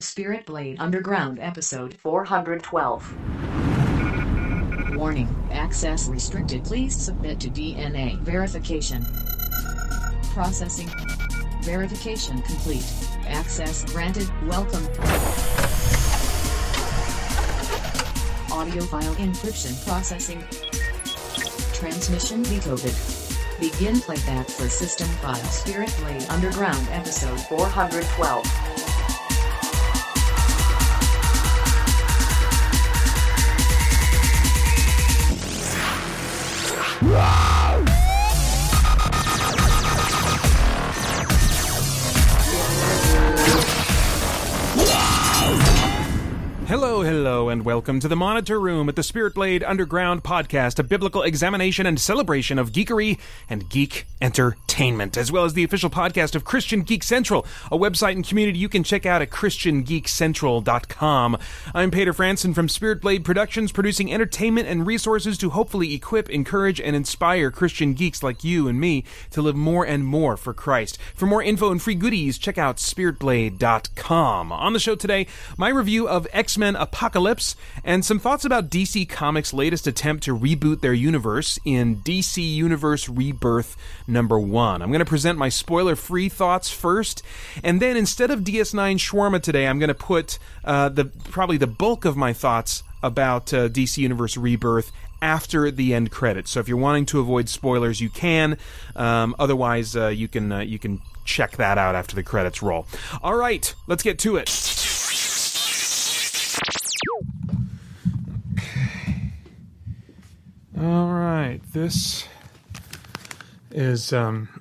Spirit Blade Underground Episode 412. Warning, access restricted. Please submit to DNA verification. Processing. Verification complete. Access granted. Welcome. Audio file encryption processing. Transmission decoded. Begin playback for system file. Spirit Blade Underground Episode 412. Hello, and welcome to the Monitor Room at the Spirit Blade Underground podcast, a biblical examination and celebration of geekery and geek entertainment, as well as the official podcast of Christian Geek Central, a website and community you can check out at ChristianGeekCentral.com. I'm Peter Franson from Spirit Blade Productions, producing entertainment and resources to hopefully equip, encourage, and inspire Christian geeks like you and me to live more and more for Christ. For more info and free goodies, check out SpiritBlade.com. On the show today, my review of X-Men Apocalypse, and some thoughts about DC Comics' latest attempt to reboot their universe in DC Universe Rebirth #1. I'm going to present my spoiler-free thoughts first, and then instead of DS9 Shawarma today, I'm going to put probably the bulk of my thoughts about DC Universe Rebirth after the end credits. So if you're wanting to avoid spoilers, you can. Otherwise, you can check that out after the credits roll. All right, let's get to it. All right, this is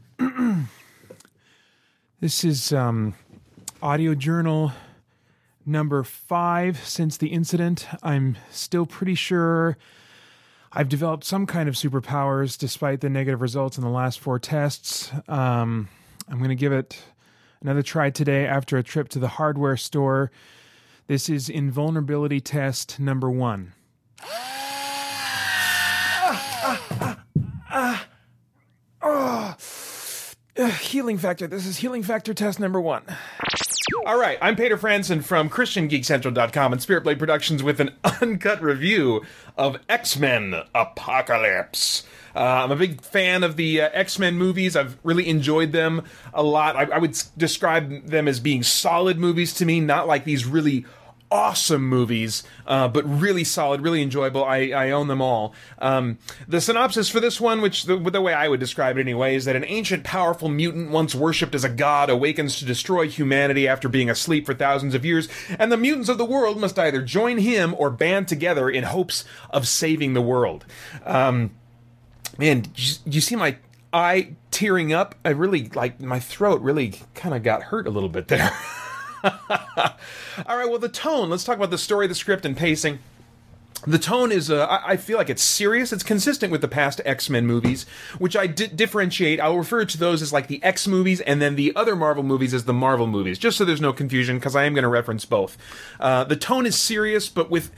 audio journal number 5 since the incident. I'm still pretty sure I've developed some kind of superpowers despite the negative results in the last 4 tests. I'm going to give it another try today after a trip to the hardware store. This is invulnerability test number 1. Healing factor. This is healing factor test number 1. All right, I'm Peter Franson from ChristianGeekCentral.com and Spirit Blade Productions with an uncut review of X-Men Apocalypse. I'm a big fan of the X-Men movies. I've really enjoyed them a lot. I would describe them as being solid movies to me, not like these really awesome movies, but really solid, really enjoyable. I own them all. The synopsis for this one, which the way I would describe it anyway, is that an ancient, powerful mutant once worshipped as a god awakens to destroy humanity after being asleep for thousands of years, and the mutants of the world must either join him or band together in hopes of saving the world. Man, you see my eye tearing up? I really, my throat really kind of got hurt a little bit there. All right, well, the tone. Let's talk about the story, the script, and pacing. The tone is, I feel like it's serious. It's consistent with the past X-Men movies, which I differentiate. I'll refer to those as like the X movies, and then the other Marvel movies as the Marvel movies, just so there's no confusion, because I am going to reference both. The tone is serious, but with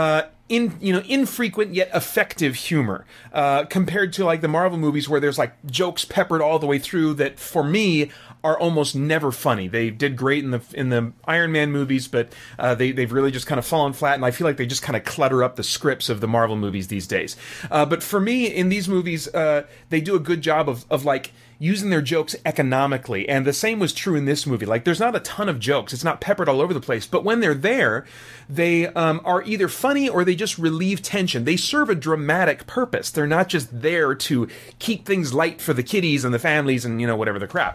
infrequent yet effective humor, compared to like the Marvel movies where there's like jokes peppered all the way through that, for me, are almost never funny. They did great in the Iron Man movies, but they've really just kind of fallen flat, and I feel like they just kind of clutter up the scripts of the Marvel movies these days. But for me, in these movies, they do a good job of like using their jokes economically, and the same was true in this movie. Like, there's not a ton of jokes. It's not peppered all over the place, but when they're there, they are either funny or they just relieve tension. They serve a dramatic purpose. They're not just there to keep things light for the kiddies and the families and, whatever the crap.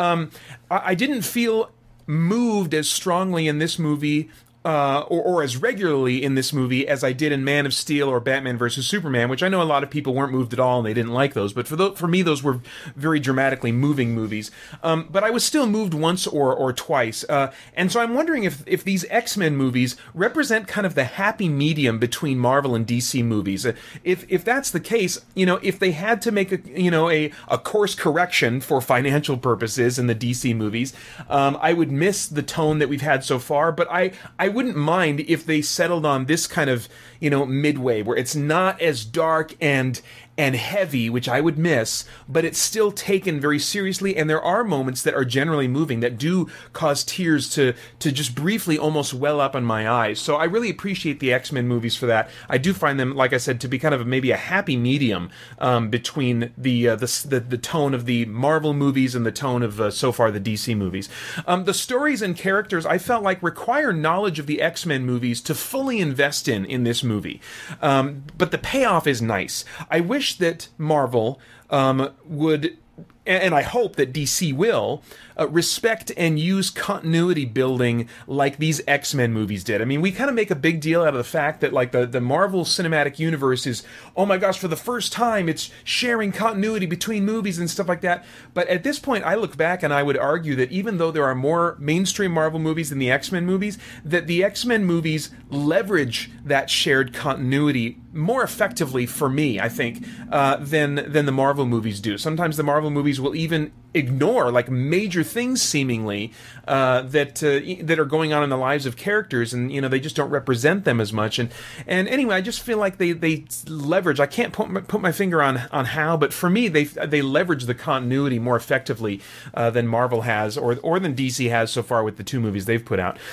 I didn't feel moved as strongly in this movie or as regularly in this movie as I did in Man of Steel or Batman vs. Superman, which I know a lot of people weren't moved at all and they didn't like those, but for me those were very dramatically moving movies. But I was still moved once or twice, and so I'm wondering if these X-Men movies represent kind of the happy medium between Marvel and DC movies. If that's the case, if they had to make a course correction for financial purposes in the DC movies, I would miss the tone that we've had so far, but I wouldn't mind if they settled on this kind of, midway, where it's not as dark and and heavy, which I would miss, but it's still taken very seriously, and there are moments that are generally moving that do cause tears to just briefly almost well up in my eyes. So I really appreciate the X-Men movies for that. I do find them, like I said, to be kind of maybe a happy medium between the tone of the Marvel movies and the tone of so far the DC movies. The stories and characters I felt like require knowledge of the X-Men movies to fully invest in this movie. But the payoff is nice. I wish that Marvel would, and I hope that DC will, respect and use continuity building like these X-Men movies did. I mean, we kind of make a big deal out of the fact that like the Marvel Cinematic Universe is, oh my gosh, for the first time it's sharing continuity between movies and stuff like that. But at this point, I look back and I would argue that even though there are more mainstream Marvel movies than the X-Men movies, that the X-Men movies leverage that shared continuity more effectively for me, I think, than the Marvel movies do. Sometimes the Marvel movies will even ignore like major things seemingly that are going on in the lives of characters, and they just don't represent them as much. And anyway, I just feel like they leverage. I can't put my finger on how, but for me, they leverage the continuity more effectively than Marvel has, or than DC has so far with the two movies they've put out.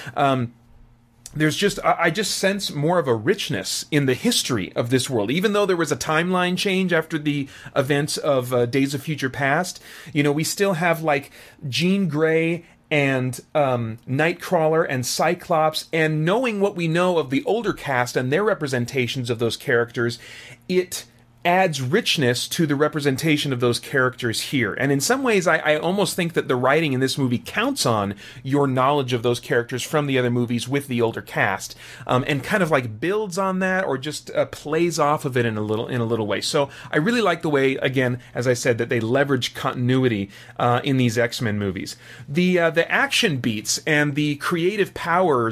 I just sense more of a richness in the history of this world. Even though there was a timeline change after the events of Days of Future Past, we still have like Jean Grey and Nightcrawler and Cyclops, and knowing what we know of the older cast and their representations of those characters, it adds richness to the representation of those characters here. And in some ways, I almost think that the writing in this movie counts on your knowledge of those characters from the other movies with the older cast, and kind of like builds on that, or just plays off of it in a little way. So I really like the way, again, as I said, that they leverage continuity in these X-Men movies. The action beats and the creative power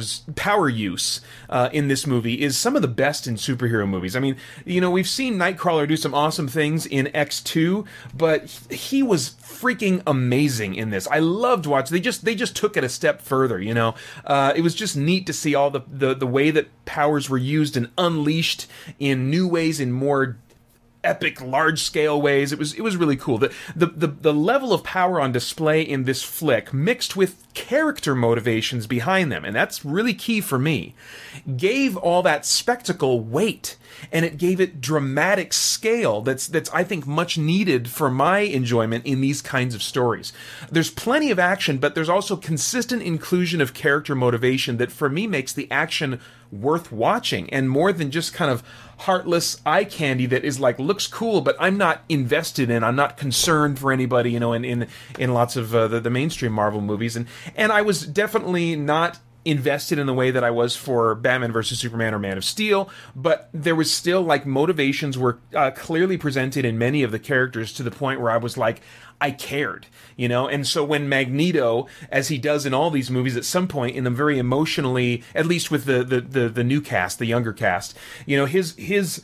use in this movie is some of the best in superhero movies. I mean, we've seen Nightcrawler do some awesome things in X2, but he was freaking amazing in this. I loved watching. They just took it a step further. It was just neat to see all the way that powers were used and unleashed in new ways, in more epic, large-scale ways. It was really cool. The level of power on display in this flick, mixed with character motivations behind them, and that's really key for me, gave all that spectacle weight, and it gave it dramatic scale that's I think much needed for my enjoyment in these kinds of stories. There's plenty of action, but there's also consistent inclusion of character motivation that for me makes the action worth watching, and more than just kind of heartless eye candy that is like looks cool, but I'm not invested in. I'm not concerned for anybody, in lots of the mainstream Marvel movies, and I was definitely not invested in the way that I was for Batman vs Superman or Man of Steel, but there was still like motivations were clearly presented in many of the characters to the point where I was like, I cared, and so when Magneto, as he does in all these movies at some point in them very emotionally, at least with the new cast, the younger cast, his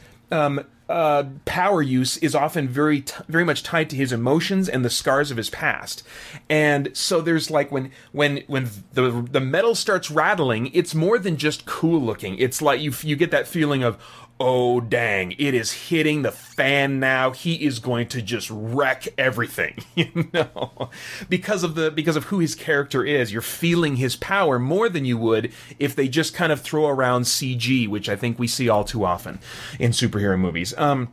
power use is often very much tied to his emotions and the scars of his past. And so there's like when the metal starts rattling, it's more than just cool looking. It's like you get that feeling of, oh dang, it is hitting the fan now. He is going to just wreck everything, because of who his character is. You're feeling his power more than you would if they just kind of throw around CG, which I think we see all too often in superhero movies.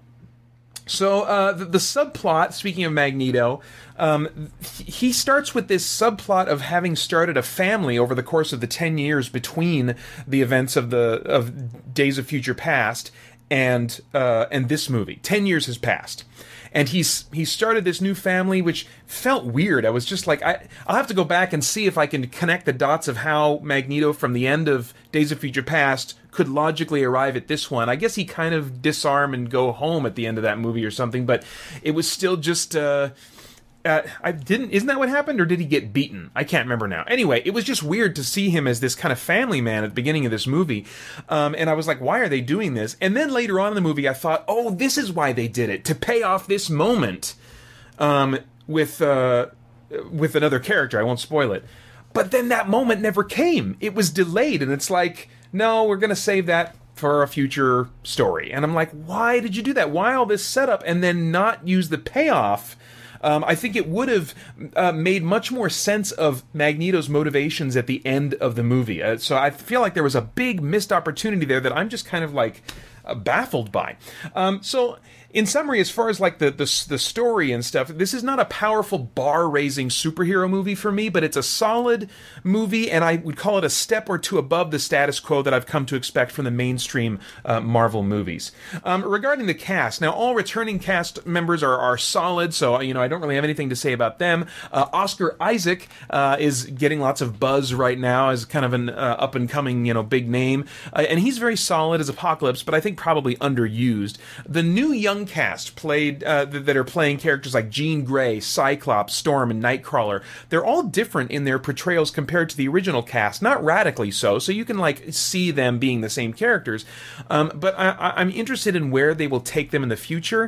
So the subplot, speaking of Magneto, he starts with this subplot of having started a family over the course of the 10 years between the events of Days of Future Past and this movie. 10 years has passed. And he started this new family, which felt weird. I was just like, I'll have to go back and see if I can connect the dots of how Magneto from the end of Days of Future Past could logically arrive at this one. I guess he kind of disarm and go home at the end of that movie or something, but it was still just... isn't that what happened, or did he get beaten? I can't remember now. Anyway, it was just weird to see him as this kind of family man at the beginning of this movie, and I was like, why are they doing this? And then later on in the movie, I thought, oh, this is why they did it, to pay off this moment with another character. I won't spoil it. But then that moment never came. It was delayed, and it's like, no, we're going to save that for a future story. And I'm like, why did you do that? Why all this setup and then not use the payoff? I think it would have made much more sense of Magneto's motivations at the end of the movie. So I feel like there was a big missed opportunity there that I'm just kind of like baffled by. So in summary, as far as like the story and stuff, this is not a powerful bar-raising superhero movie for me, but it's a solid movie, and I would call it a step or two above the status quo that I've come to expect from the mainstream Marvel movies. Regarding the cast, now all returning cast members are solid, so I don't really have anything to say about them. Oscar Isaac is getting lots of buzz right now as kind of an up-and-coming big name, and he's very solid as Apocalypse, but I think probably underused. The new young cast played that are playing characters like Jean Grey, Cyclops, Storm, and Nightcrawler. They're all different in their portrayals compared to the original cast, not radically so you can like see them being the same characters. But I'm interested in where they will take them in the future.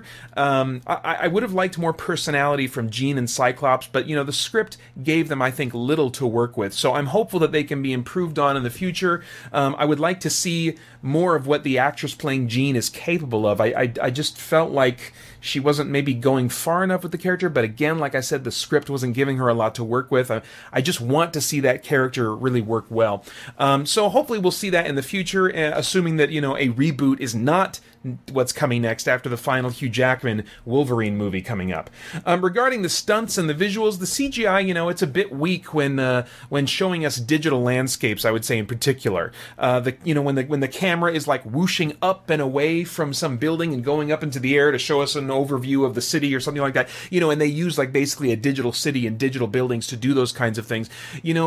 I would have liked more personality from Jean and Cyclops, but the script gave them, I think, little to work with. So I'm hopeful that they can be improved on in the future. I would like to see more of what the actress playing Jean is capable of. I just felt like she wasn't maybe going far enough with the character, but again, like I said, the script wasn't giving her a lot to work with. I just want to see that character really work well. So hopefully we'll see that in the future, assuming that, a reboot is not what's coming next after the final Hugh Jackman Wolverine movie coming up. Regarding the stunts and the visuals, the CGI, it's a bit weak when showing us digital landscapes, I would say in particular. When the camera is like whooshing up and away from some building and going up into the air to show us an overview of the city or something like that, and they use like basically a digital city and digital buildings to do those kinds of things.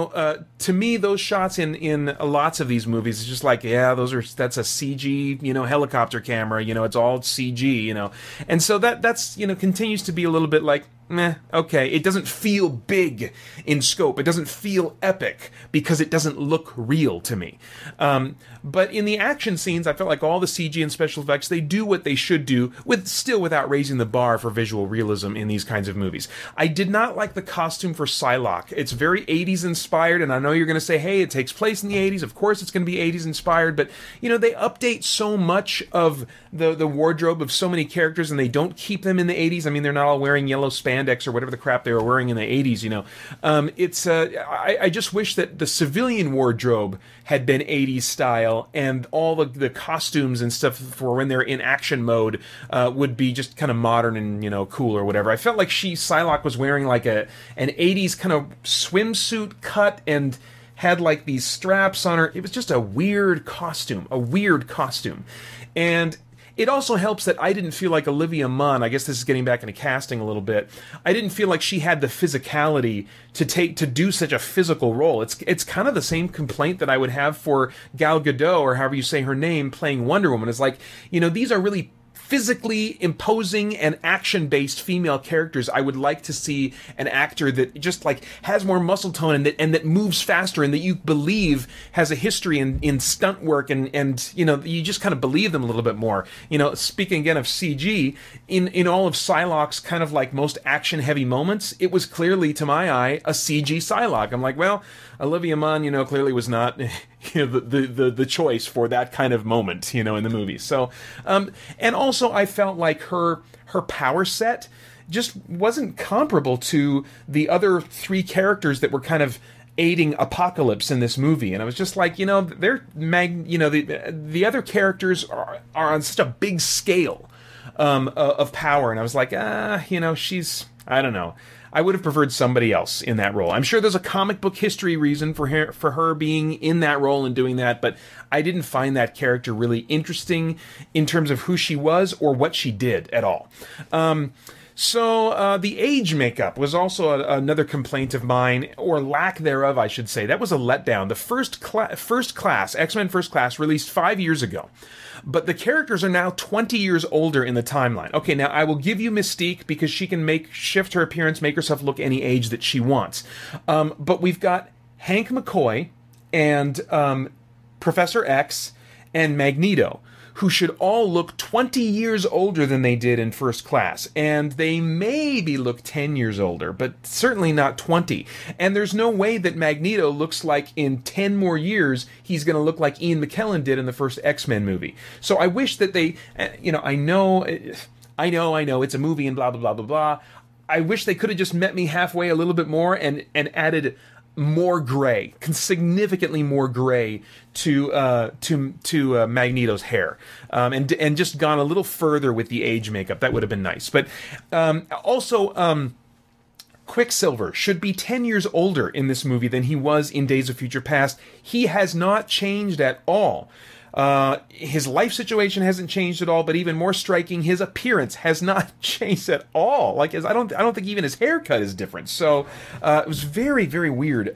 To me, those shots in lots of these movies is just like, yeah, that's a CG, helicopter camera. It's all CG, and so that's continues to be a little bit like, meh, okay. It doesn't feel big in scope. It doesn't feel epic because it doesn't look real to me. But in the action scenes, I felt like all the CG and special effects, they do what they should do, without raising the bar for visual realism in these kinds of movies. I did not like the costume for Psylocke. It's very 80s inspired, and I know you're going to say, hey, it takes place in the 80s. Of course it's going to be 80s inspired, but, they update so much of the wardrobe of so many characters, and they don't keep them in the 80s. I mean, they're not all wearing yellow spandex or whatever the crap they were wearing in the 80s, I just wish that the civilian wardrobe had been 80s style, and all the costumes and stuff for when they're in action mode would be just kind of modern and, cool or whatever. I felt like Psylocke was wearing like an 80s kind of swimsuit cut and had like these straps on her. It was just a weird costume. And it also helps that I didn't feel like Olivia Munn, I guess this is getting back into casting a little bit, I didn't feel like she had the physicality to do such a physical role. It's kind of the same complaint that I would have for Gal Gadot, or however you say her name, playing Wonder Woman. It's like, these are really physically imposing and action-based female characters. I would like to see an actor that just like has more muscle tone and that moves faster and that you believe has a history in stunt work and you just kind of believe them a little bit more. Speaking again of CG, in all of Psylocke's kind of like most action-heavy moments, it was clearly, to my eye, a CG Psylocke. I'm like, well, Olivia Munn, clearly was not the choice for that kind of moment, in the movie. So, and also I felt like her power set just wasn't comparable to the other three characters that were kind of aiding Apocalypse in this movie, and I was just like, the other characters are on such a big scale of power, and I was like, she's, I don't know. I would have preferred somebody else in that role. I'm sure there's a comic book history reason for her being in that role and doing that, but I didn't find that character really interesting in terms of who she was or what she did at all. So the age makeup was also another complaint of mine, or lack thereof, I should say. That was a letdown. The First Class, X-Men First Class, released 5 years ago. But the characters are now 20 years older in the timeline. Okay, now I will give you Mystique because she can shift her appearance, make herself look any age that she wants. But we've got Hank McCoy and Professor X and Magneto, who should all look 20 years older than they did in First Class. And they maybe look 10 years older, but certainly not 20. And there's no way that Magneto looks like in 10 more years he's going to look like Ian McKellen did in the first X-Men movie. So I wish that they, I know it's a movie and blah, blah, blah, blah, blah. I wish they could have just met me halfway a little bit more and added more gray, significantly more gray to Magneto's hair, and just gone a little further with the age makeup. That would have been nice. But also, Quicksilver should be 10 years older in this movie than he was in Days of Future Past. He has not changed at all. His life situation hasn't changed at all, but even more striking, his appearance has not changed at all. Like, I don't think even his haircut is different. So it was very, very weird.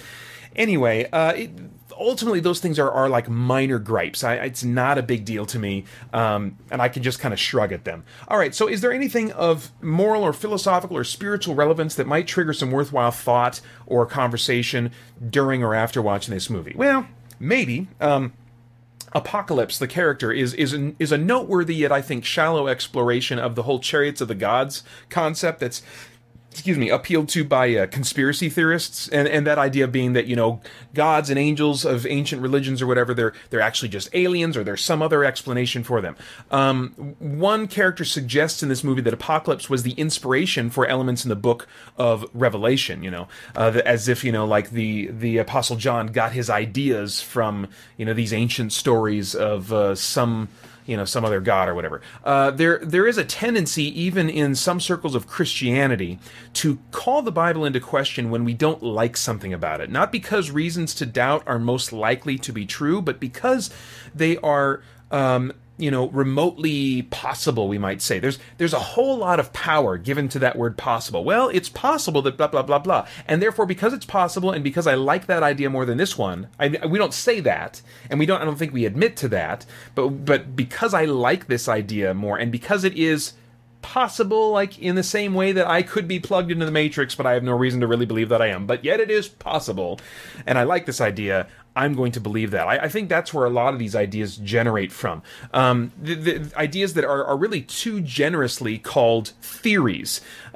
Ultimately, those things are like minor gripes. It's not a big deal to me, and I can just kind of shrug at them. All right, so is there anything of moral or philosophical or spiritual relevance that might trigger some worthwhile thought or conversation during or after watching this movie? Well, maybe. Apocalypse, the character, is a noteworthy yet I think shallow exploration of the whole Chariots of the Gods concept that's appealed to by conspiracy theorists, and that idea being that, gods and angels of ancient religions or whatever, they're actually just aliens, or there's some other explanation for them. One character suggests in this movie that Apocalypse was the inspiration for elements in the book of Revelation, as if, like the Apostle John got his ideas from, these ancient stories of some other god or whatever. There is a tendency, even in some circles of Christianity, to call the Bible into question when we don't like something about it. Not because reasons to doubt are most likely to be true, but because they are, remotely possible, we might say. There's a whole lot of power given to that word possible. Well, it's possible that blah, blah, blah, blah. And therefore, because it's possible, and because I like that idea more than this one, we don't say that, and I don't think we admit to that, but because I like this idea more, and because it is possible, like in the same way that I could be plugged into the Matrix, but I have no reason to really believe that I am, but yet it is possible, and I like this idea, I'm going to believe that. I think that's where a lot of these ideas generate from. The ideas that are really too generously called theories.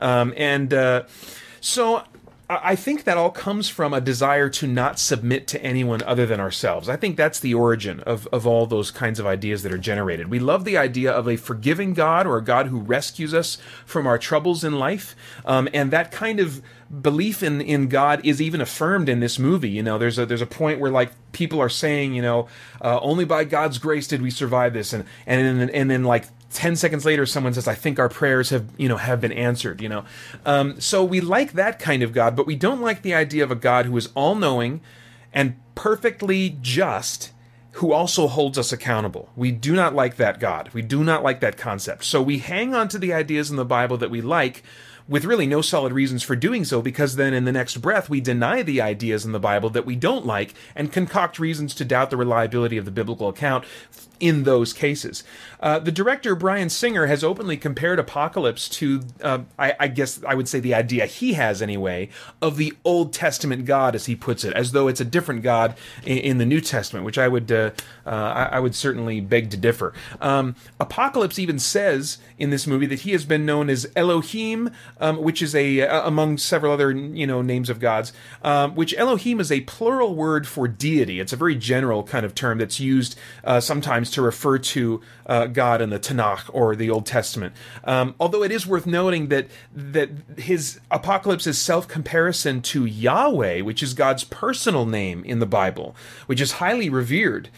So I think that all comes from a desire to not submit to anyone other than ourselves. I think that's the origin of all those kinds of ideas that are generated. We love the idea of a forgiving God, or a God who rescues us from our troubles in life, and that kind of belief in God is even affirmed in this movie. There's a point where like people are saying, only by God's grace did we survive this, and then like 10 seconds later, someone says, I think our prayers have been answered, So we like that kind of God, but we don't like the idea of a God who is all-knowing and perfectly just, who also holds us accountable. We do not like that God. We do not like that concept. So we hang on to the ideas in the Bible that we like, with really no solid reasons for doing so, because then in the next breath we deny the ideas in the Bible that we don't like and concoct reasons to doubt the reliability of the biblical account in those cases. The director, Bryan Singer, has openly compared Apocalypse to, I guess I would say the idea he has anyway, of the Old Testament God, as he puts it, as though it's a different God in the New Testament, which I would certainly beg to differ. Apocalypse even says in this movie that he has been known as Elohim, which is among several other names of gods, which Elohim is a plural word for deity. It's a very general kind of term that's used sometimes to refer to God in the Tanakh or the Old Testament. Although it is worth noting that his Apocalypse's self-comparison to Yahweh, which is God's personal name in the Bible, which is highly revered,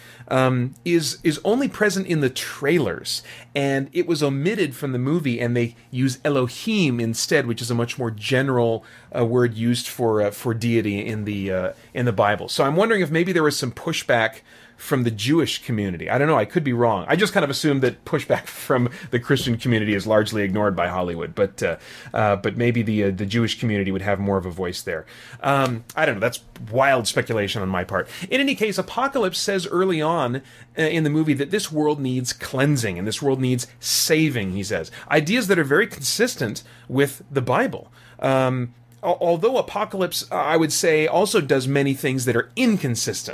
is only present in the trailers, and it was omitted from the movie, and they use Elohim instead, which is a much more general word used for deity in the Bible. So I'm wondering if maybe there was some pushback from the Jewish community. I don't know, I could be wrong. I just kind of assumed that pushback from the Christian community is largely ignored by Hollywood, but maybe the Jewish community would have more of a voice there. I don't know, that's wild speculation on my part. In any case, Apocalypse says early on in the movie that this world needs cleansing, and this world needs saving, he says. Ideas that are very consistent with the Bible. Although Apocalypse, I would say, also does many things that are inconsistent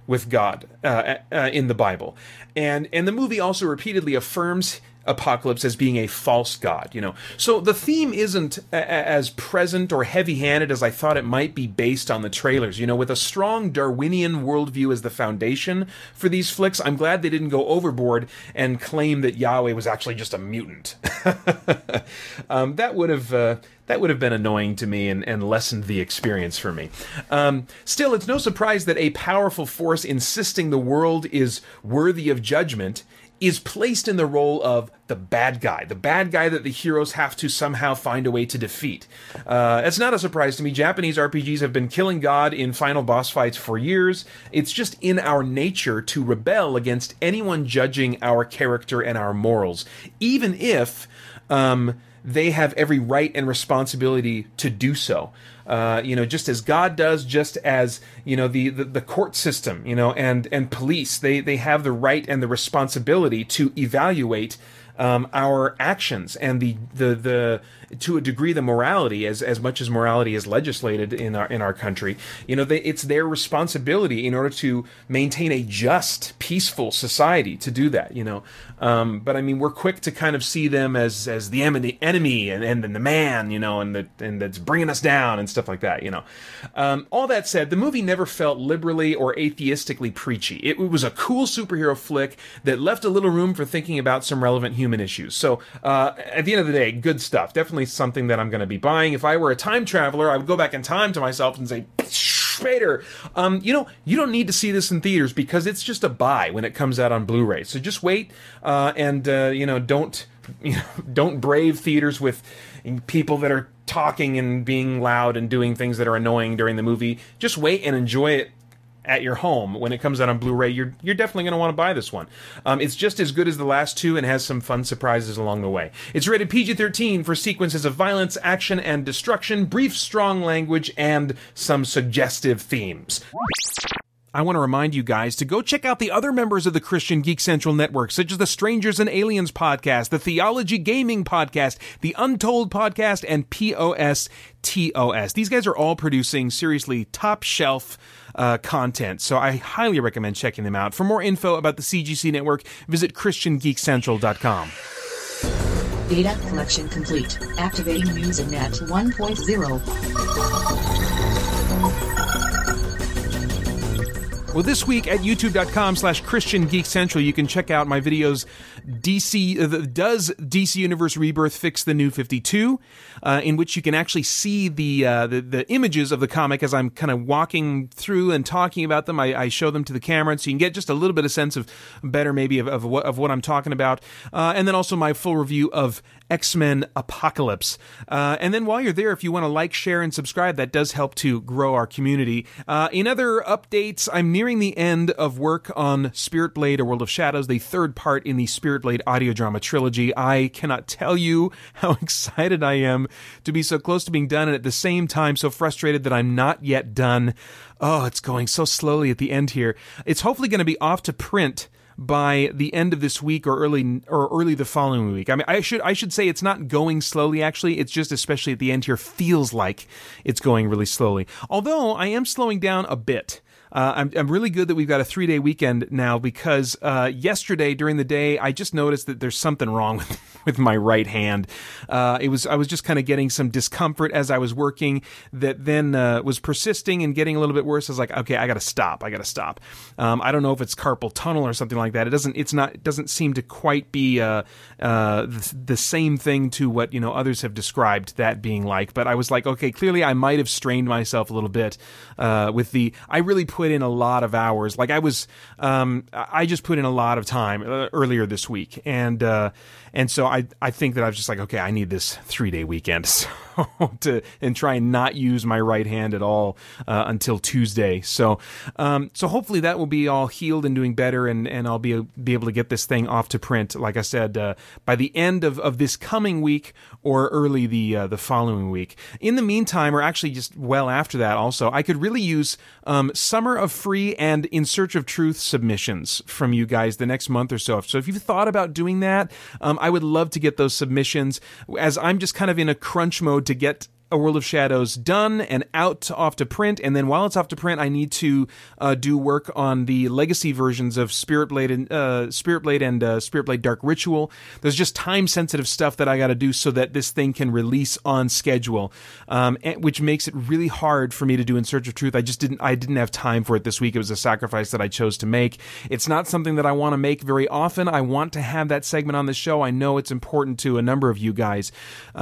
with God in the Bible, and the movie also repeatedly affirms Apocalypse as being a false god, So the theme isn't as present or heavy-handed as I thought it might be based on the trailers. With a strong Darwinian worldview as the foundation for these flicks, I'm glad they didn't go overboard and claim that Yahweh was actually just a mutant. That would have been annoying to me and lessened the experience for me. Still, it's no surprise that a powerful force insisting the world is worthy of judgment is placed in the role of the bad guy that the heroes have to somehow find a way to defeat. It's not a surprise to me. Japanese RPGs have been killing God in final boss fights for years. It's just in our nature to rebel against anyone judging our character and our morals, even if they have every right and responsibility to do so. Just as God does, just as, the court system, and police, they have the right and the responsibility to evaluate our actions and the to a degree the morality, as much as morality is legislated in our country. It's their responsibility in order to maintain a just, peaceful society to do that. But I mean, we're quick to kind of see them as the enemy and the man, and that's bringing us down and stuff like that. All that said, the movie never felt liberally or atheistically preachy. It was a cool superhero flick that left a little room for thinking about some relevant human issues. So at the end of the day, good stuff. Definitely something that I'm going to be buying. If I were a time traveler, I would go back in time to myself and say, Vader, you don't need to see this in theaters because it's just a buy when it comes out on Blu-ray. So just wait and don't brave theaters with people that are talking and being loud and doing things that are annoying during the movie. Just wait and enjoy it at your home when it comes out on Blu-ray. You're definitely going to want to buy this one. It's just as good as the last two and has some fun surprises along the way. It's rated PG-13 for sequences of violence, action, and destruction, brief, strong language, and some suggestive themes. I want to remind you guys to go check out the other members of the Christian Geek Central Network, such as the Strangers and Aliens podcast, the Theology Gaming podcast, the Untold podcast, and POS These guys are all producing seriously top shelf content, so I highly recommend checking them out. For more info about the CGC network, visit ChristianGeekCentral.com. Data collection complete. Activating Usenet 1.0. Well, this week at youtube.com/Christian Geek Central, you can check out my videos, Does DC Universe Rebirth Fix the New 52? In which you can actually see the images of the comic as I'm kind of walking through and talking about them. I show them to the camera, so you can get just a little bit of sense of better maybe of what I'm talking about. And then also my full review of X-Men Apocalypse. And then while you're there, if you want to like, share, and subscribe, that does help to grow our community. In other updates, I'm nearing the end of work on Spirit Blade: A World of Shadows, the third part in the Spirit Blade audio drama trilogy. I cannot tell you how excited I am to be so close to being done, and at the same time so frustrated that I'm not yet done. Oh, it's going so slowly at the end here. It's hopefully going to be off to print by the end of this week or early the following week. I mean, I should say it's not going slowly, actually. It's just, especially at the end here, feels like it's going really slowly. Although I am slowing down a bit. I'm really good that we've got a 3-day weekend now, because yesterday during the day I just noticed that there's something wrong with my right hand. I was just kind of getting some discomfort as I was working that then was persisting and getting a little bit worse. I was like, okay, I got to stop. I don't know if it's carpal tunnel or something like that. It doesn't seem to quite be the same thing to what others have described that being like. But I was like, okay, clearly I might have strained myself a little bit I really put in a lot of hours. Like I just put in a lot of time earlier this week, and so I think that I was just like, okay, I need this 3-day weekend and try and not use my right hand at all until Tuesday. So hopefully that will be all healed and doing better, and I'll be able to get this thing off to print, like I said, by the end of this coming week or early the following week. In the meantime, or actually just well after that also, I could really use Summer of Free and In Search of Truth submissions from you guys the next month or so. So if you've thought about doing that, I would love to get those submissions, as I'm just kind of in a crunch mode to get A World of Shadows done and off to print, and then while it's off to print, I need to do work on the legacy versions of Spirit Blade and Spirit Blade Dark Ritual. There's just time-sensitive stuff that I got to do so that this thing can release on schedule, which makes it really hard for me to do In Search of Truth. I didn't have time for it this week. It was a sacrifice that I chose to make. It's not something that I want to make very often. I want to have that segment on the show. I know it's important to a number of you guys.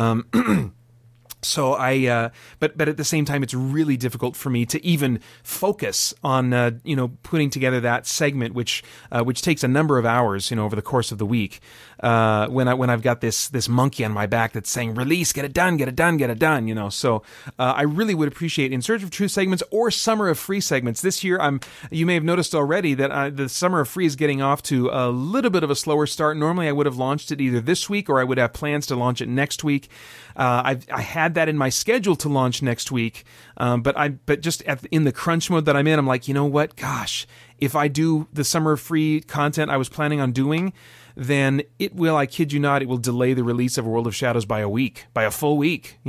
So but at the same time, it's really difficult for me to even focus on, putting together that segment, which takes a number of hours, over the course of the week. When I've got this monkey on my back that's saying, release, get it done. So, I really would appreciate In Search of Truth segments or Summer of Free segments. This year, you may have noticed already that the Summer of Free is getting off to a little bit of a slower start. Normally, I would have launched it either this week or I would have plans to launch it next week. I had that in my schedule to launch next week, but just in the crunch mode that I'm in, I'm like, you know what? Gosh, if I do the Summer of Free content I was planning on doing, then it will, I kid you not, it will delay the release of World of Shadows by a full week,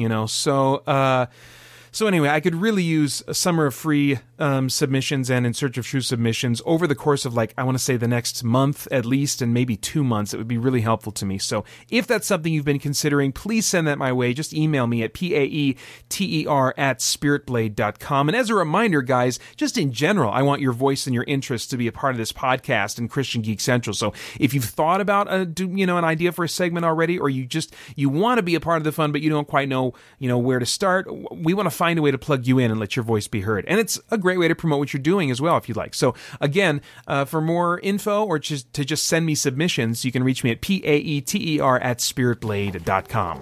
So anyway, I could really use a Summer of Free submissions and In Search of Truth submissions over the course of, I want to say the next month at least, and maybe 2 months. It would be really helpful to me. So if that's something you've been considering, please send that my way. Just email me at paeter@spiritblade.com. And as a reminder, guys, just in general, I want your voice and your interest to be a part of this podcast and Christian Geek Central. So if you've thought about an idea for a segment already, or you want to be a part of the fun, but you don't quite know, where to start, we want to find a way to plug you in and let your voice be heard. And it's a great way to promote what you're doing as well, if you'd like. So again, for more info or to just send me submissions, you can reach me at paeter@spiritblade.com.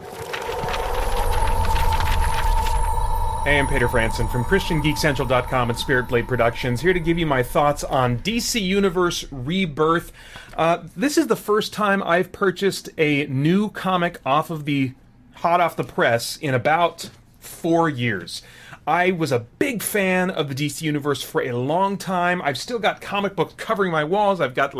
Hey, I'm Peter Franson from ChristianGeekCentral.com and Spirit Blade Productions, here to give you my thoughts on DC Universe Rebirth. This is the first time I've purchased a new comic hot off the press in about 4 years. I was a big fan of the DC Universe for a long time. I've still got comic books covering my walls. I've got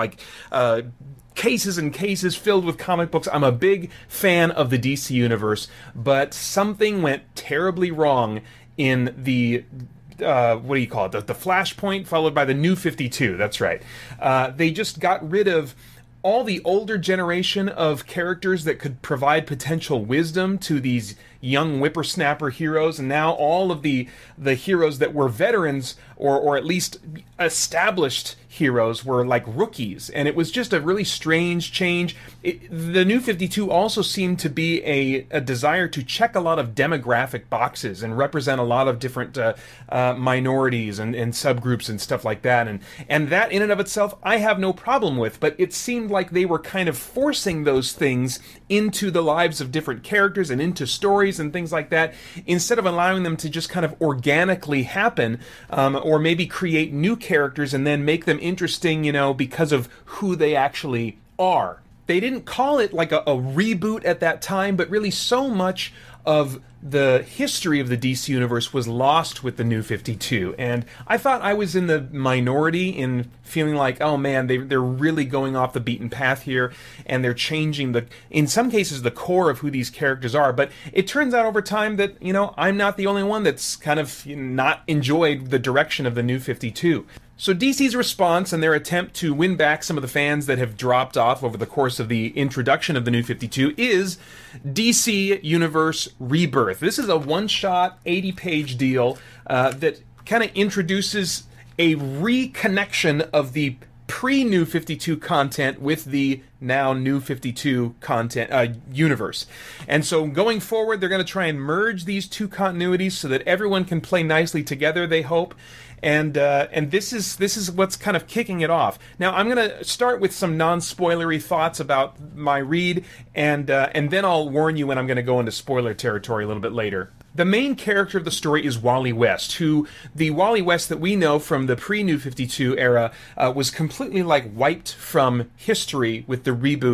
cases and cases filled with comic books. I'm a big fan of the DC Universe, but something went terribly wrong in the the Flashpoint followed by the New 52. That's right. They just got rid of all the older generation of characters that could provide potential wisdom to these young whippersnapper heroes, and now all of the heroes that were veterans or at least established heroes were like rookies, and it was just a really strange change. The New 52 also seemed to be a desire to check a lot of demographic boxes and represent a lot of different minorities and subgroups and stuff like that, and that in and of itself I have no problem with, but it seemed like they were kind of forcing those things into the lives of different characters and into stories and things like that, instead of allowing them to just kind of organically happen, or maybe create new characters and then make them interesting, because of who they actually are. They didn't call it like a reboot at that time, but really so much of the history of the DC Universe was lost with the New 52, and I thought I was in the minority in feeling like, oh man, they're really going off the beaten path here, and they're changing in some cases, the core of who these characters are. But it turns out over time that, I'm not the only one that's kind of not enjoyed the direction of the New 52. So DC's response and their attempt to win back some of the fans that have dropped off over the course of the introduction of the New 52 is DC Universe Rebirth. This is a one-shot, 80-page deal that kind of introduces a reconnection of the pre-New 52 content with the now New 52 content universe. And so going forward, they're going to try and merge these two continuities so that everyone can play nicely together, they hope. And this is what's kind of kicking it off. Now, I'm going to start with some non-spoilery thoughts about my read, and then I'll warn you when I'm going to go into spoiler territory a little bit later. The main character of the story is Wally West, who the Wally West that we know from the pre-New 52 era was completely wiped from history with the reboot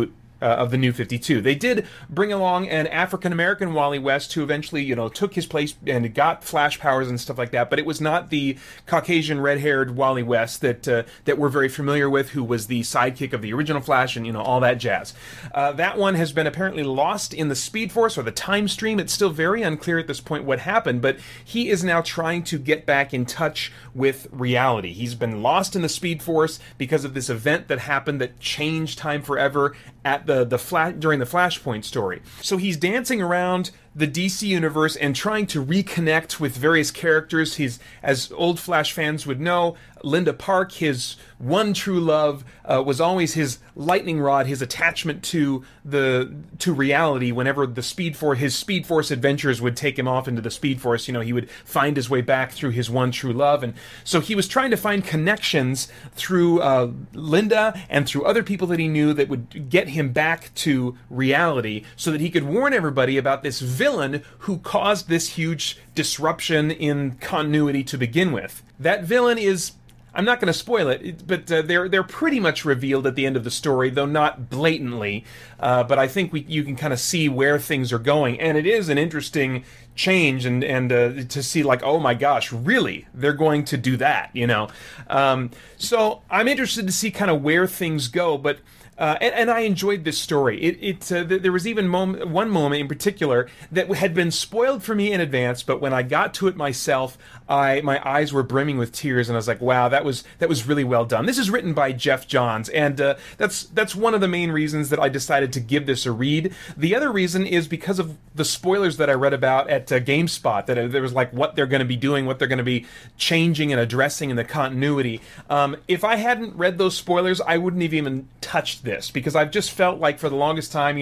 of the New 52. They did bring along an African-American Wally West who eventually, took his place and got Flash powers and stuff like that, but it was not the Caucasian red-haired Wally West that we're very familiar with, who was the sidekick of the original Flash and, all that jazz. That one has been apparently lost in the Speed Force or the time stream. It's still very unclear at this point what happened, but he is now trying to get back in touch with reality. He's been lost in the Speed Force because of this event that happened that changed time forever at during the Flashpoint story. So he's dancing around the DC universe and trying to reconnect with various characters. He's, as old Flash fans would know, Linda Park, his one true love, was always his lightning rod, his attachment to reality. Whenever his Speed Force adventures would take him off into the Speed Force, he would find his way back through his one true love. And so he was trying to find connections through Linda and through other people that he knew that would get him back to reality so that he could warn everybody about this villain who caused this huge disruption in continuity to begin with. That villain is, I'm not going to spoil it, but they're pretty much revealed at the end of the story, though not blatantly. But I think you can kind of see where things are going, and it is an interesting change, and to see like, oh my gosh, really, they're going to do that, So I'm interested to see kind of where things go, but. And I enjoyed this story. There was even one moment in particular that had been spoiled for me in advance, but when I got to it myself, my eyes were brimming with tears, and I was like, "Wow, that was really well done." This is written by Jeff Johns, and that's one of the main reasons that I decided to give this a read. The other reason is because of the spoilers that I read about at GameSpot. That there was like what they're going to be doing, what they're going to be changing and addressing in the continuity. If I hadn't read those spoilers, I wouldn't have even touched this, because I've just felt like for the longest time,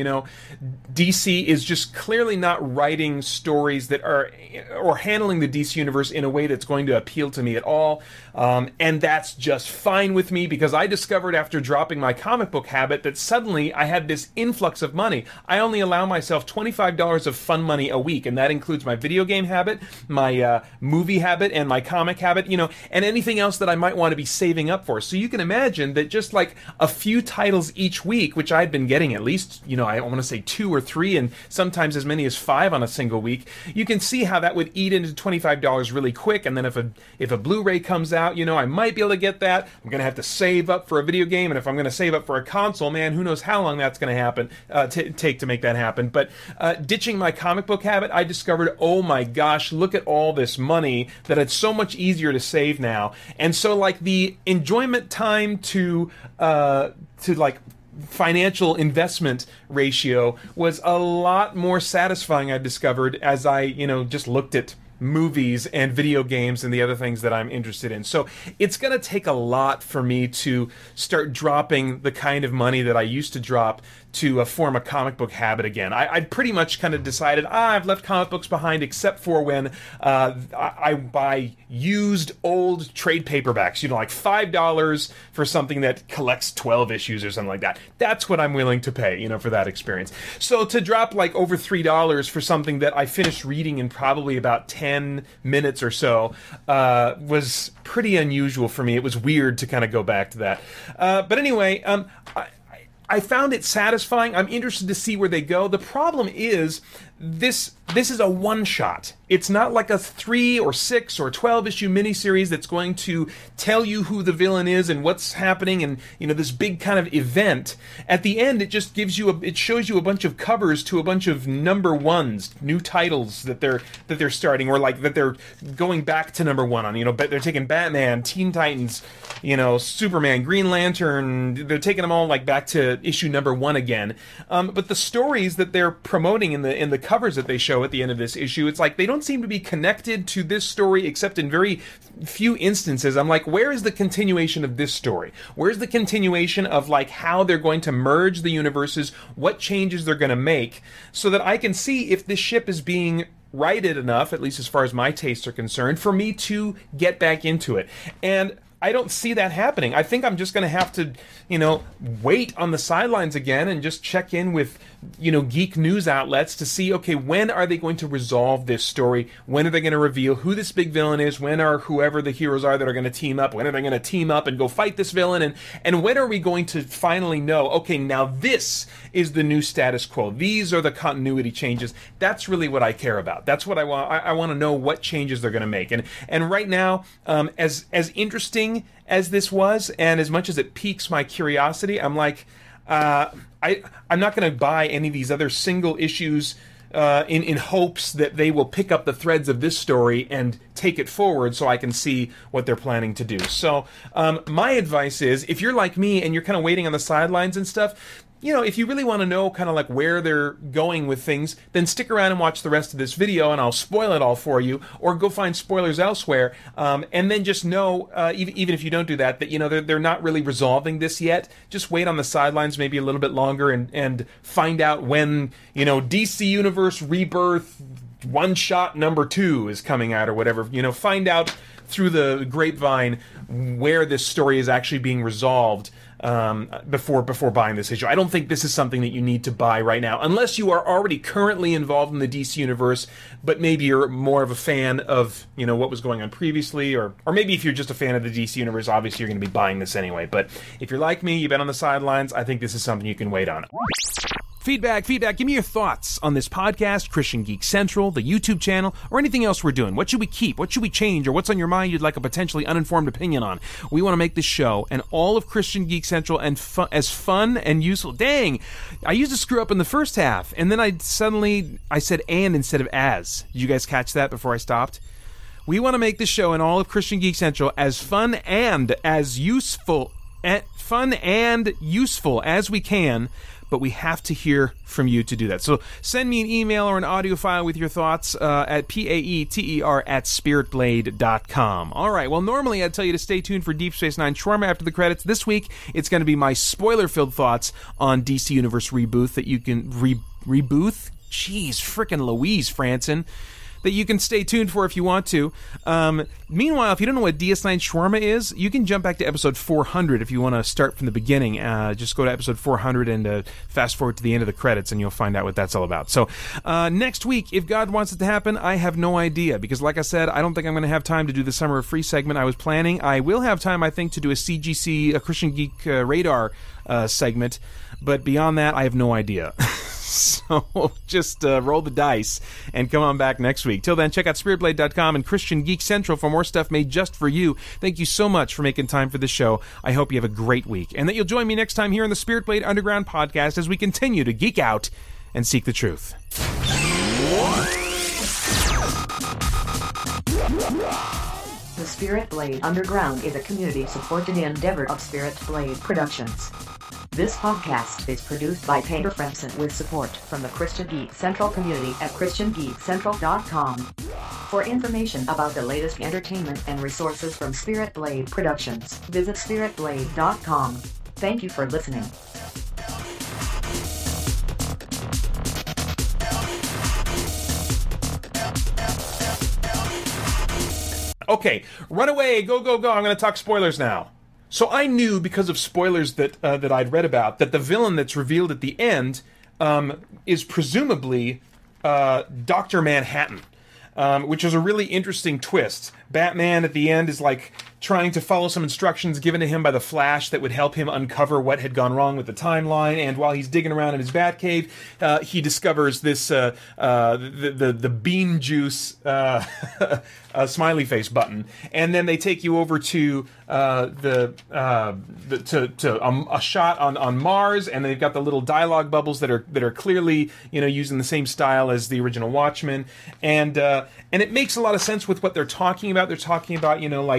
DC is just clearly not writing stories that are, or handling the DC universe in a way that's going to appeal to me at all, and that's just fine with me, because I discovered after dropping my comic book habit that suddenly I had this influx of money. I only allow myself $25 of fun money a week, and that includes my video game habit, my movie habit, and my comic habit, and anything else that I might want to be saving up for. So you can imagine that just like a few titles each week, which I'd been getting at least, I want to say 2 or 3, and sometimes as many as 5 on a single week, you can see how that would eat into $25 really quick. And then if a Blu-ray comes out, I might be able to get that. I'm going to have to save up for a video game, and if I'm going to save up for a console, man, who knows how long that's going to happen take to make that happen. But ditching my comic book habit, I discovered, oh my gosh, look at all this money that it's so much easier to save now. And so like the enjoyment time to like financial investment ratio was a lot more satisfying, I discovered, as I just looked at movies and video games and the other things that I'm interested in. So it's going to take a lot for me to start dropping the kind of money that I used to drop to form a comic book habit again. I'd pretty much kind of decided, I've left comic books behind, except for when I buy used old trade paperbacks, like $5 for something that collects 12 issues or something like that. That's what I'm willing to pay, for that experience. So to drop like over $3 for something that I finished reading in probably about 10 minutes or so was pretty unusual for me. It was weird to kind of go back to that. But anyway, I found it satisfying. I'm interested to see where they go. The problem is this is a one-shot. It's not like a 3 or 6 or 12 issue miniseries that's going to tell you who the villain is and what's happening, and this big kind of event. At the end, it just gives you it shows you a bunch of covers to a bunch of number ones, new titles that they're starting, or like that they're going back to number 1 on. But they're taking Batman, Teen Titans, Superman, Green Lantern. They're taking them all like back to issue number 1 again. But the stories that they're promoting in the covers that they show at the end of this issue, it's like they don't seem to be connected to this story except in very few instances. I'm like, where is the continuation of this story? Where's the continuation of like how they're going to merge the universes, what changes they're going to make, so that I can see if this ship is being righted enough, at least as far as my tastes are concerned, for me to get back into it. And I don't see that happening. I think I'm just going to have to, wait on the sidelines again and just check in with, geek news outlets to see, okay, when are they going to resolve this story? When are they going to reveal who this big villain is? When are whoever the heroes are that are going to team up? When are they going to team up and go fight this villain? And when are we going to finally know, okay, now this is the new status quo. These are the continuity changes. That's really what I care about. That's what I want. I want to know what changes they're going to make. And right now, as interesting as this was, and as much as it piques my curiosity, I'm like, I'm not going to buy any of these other single issues in hopes that they will pick up the threads of this story and take it forward so I can see what they're planning to do. So my advice is, if you're like me and you're kind of waiting on the sidelines and stuff, if you really want to know kind of like where they're going with things, then stick around and watch the rest of this video and I'll spoil it all for you, or go find spoilers elsewhere, and then just know, even if you don't do that, that, they're not really resolving this yet. Just wait on the sidelines maybe a little bit longer and find out when, DC Universe Rebirth one-shot number 2 is coming out or whatever. Find out through the grapevine where this story is actually being resolved before buying this issue. I don't think this is something that you need to buy right now, unless you are already currently involved in the DC Universe, but maybe you're more of a fan of, what was going on previously, or maybe if you're just a fan of the DC Universe, obviously you're going to be buying this anyway. But if you're like me, you've been on the sidelines, I think this is something you can wait on. Feedback. Give me your thoughts on this podcast, Christian Geek Central, the YouTube channel, or anything else we're doing. What should we keep? What should we change? Or what's on your mind you'd like a potentially uninformed opinion on? We want to make this show and all of Christian Geek Central as fun and useful. Dang, I used to screw up in the first half, and then I said and instead of as. Did you guys catch that before I stopped? We want to make this show and all of Christian Geek Central as fun and as useful as we can, but we have to hear from you to do that. So send me an email or an audio file with your thoughts at paeter@spiritblade.com. All right, well, normally I'd tell you to stay tuned for Deep Space Nine Shawarma after the credits. This week, it's going to be my spoiler-filled thoughts on DC Universe Reboot that you can... Reboot? Jeez, frickin' Louise, Franson. That you can stay tuned for if you want to. Meanwhile, if you don't know what DS9 Shawarma is, you can jump back to episode 400 if you want to start from the beginning. Just go to episode 400 and fast forward to the end of the credits, and you'll find out what that's all about. So next week, if God wants it to happen, I have no idea, because like I said, I don't think I'm going to have time to do the Summer of Free segment I was planning. I will have time, I think, to do a CGC, a Christian Geek Radar segment, but beyond that, I have no idea. So just roll the dice and come on back next week. Till then, check out SpiritBlade.com and Christian Geek Central for more stuff made just for you. Thank you so much for making time for the show. I hope you have a great week, and that you'll join me next time here on the Spirit Blade Underground podcast as we continue to geek out and seek the truth. The Spirit Blade Underground is a community-supported endeavor of Spirit Blade Productions. This podcast is produced by Paeter Frandsen with support from the Christian Geek Central community at ChristianGeekCentral.com. For information about the latest entertainment and resources from Spirit Blade Productions, visit SpiritBlade.com. Thank you for listening. Okay, run away, go, go, go. I'm going to talk spoilers now. So I knew, because of spoilers that I'd read about, that the villain that's revealed at the end is presumably Dr. Manhattan, which is a really interesting twist. Batman at the end is like trying to follow some instructions given to him by the Flash that would help him uncover what had gone wrong with the timeline. And while he's digging around in his Batcave, he discovers this the bean juice smiley face button, and then they take you over to a shot on Mars, and they've got the little dialogue bubbles that are clearly using the same style as the original Watchmen, and it makes a lot of sense with what they're talking about. They're talking about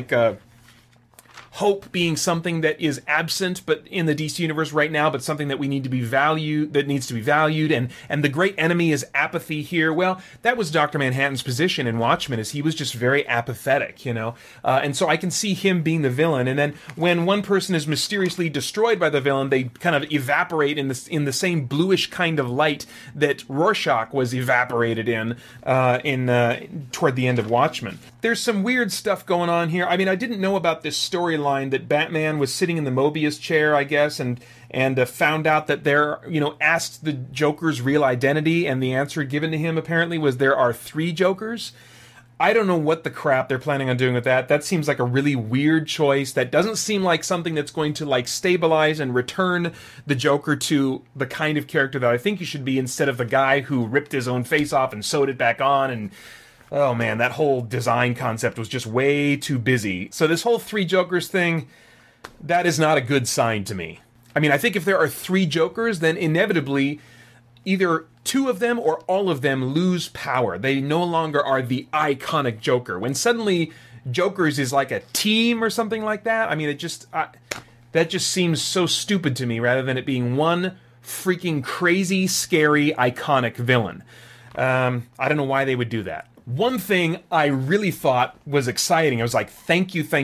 hope being something that is absent but in the DC universe right now, but something that needs to be valued, and the great enemy is apathy here. Well, that was Dr. Manhattan's position in Watchmen, is he was just very apathetic, and so I can see him being the villain. And then when one person is mysteriously destroyed by the villain, they kind of evaporate in the same bluish kind of light that Rorschach was evaporated in toward the end of Watchmen. There's some weird stuff going on here. I mean, I didn't know about this storyline storyline that Batman was sitting in the Mobius chair, I guess, and found out that asked the Joker's real identity, and the answer given to him apparently was there are 3 Jokers. I don't know what the crap they're planning on doing with that. That seems like a really weird choice. That doesn't seem like something that's going to like stabilize and return the Joker to the kind of character that I think he should be, instead of the guy who ripped his own face off and sewed it back on. And oh man, that whole design concept was just way too busy. So this whole 3 Jokers thing, that is not a good sign to me. I mean, I think if there are 3 Jokers, then inevitably either 2 of them or all of them lose power. They no longer are the iconic Joker. When suddenly Jokers is like a team or something like that, I mean, that just seems so stupid to me, rather than it being one freaking crazy, scary, iconic villain. I don't know why they would do that. One thing I really thought was exciting, I was like, thank you,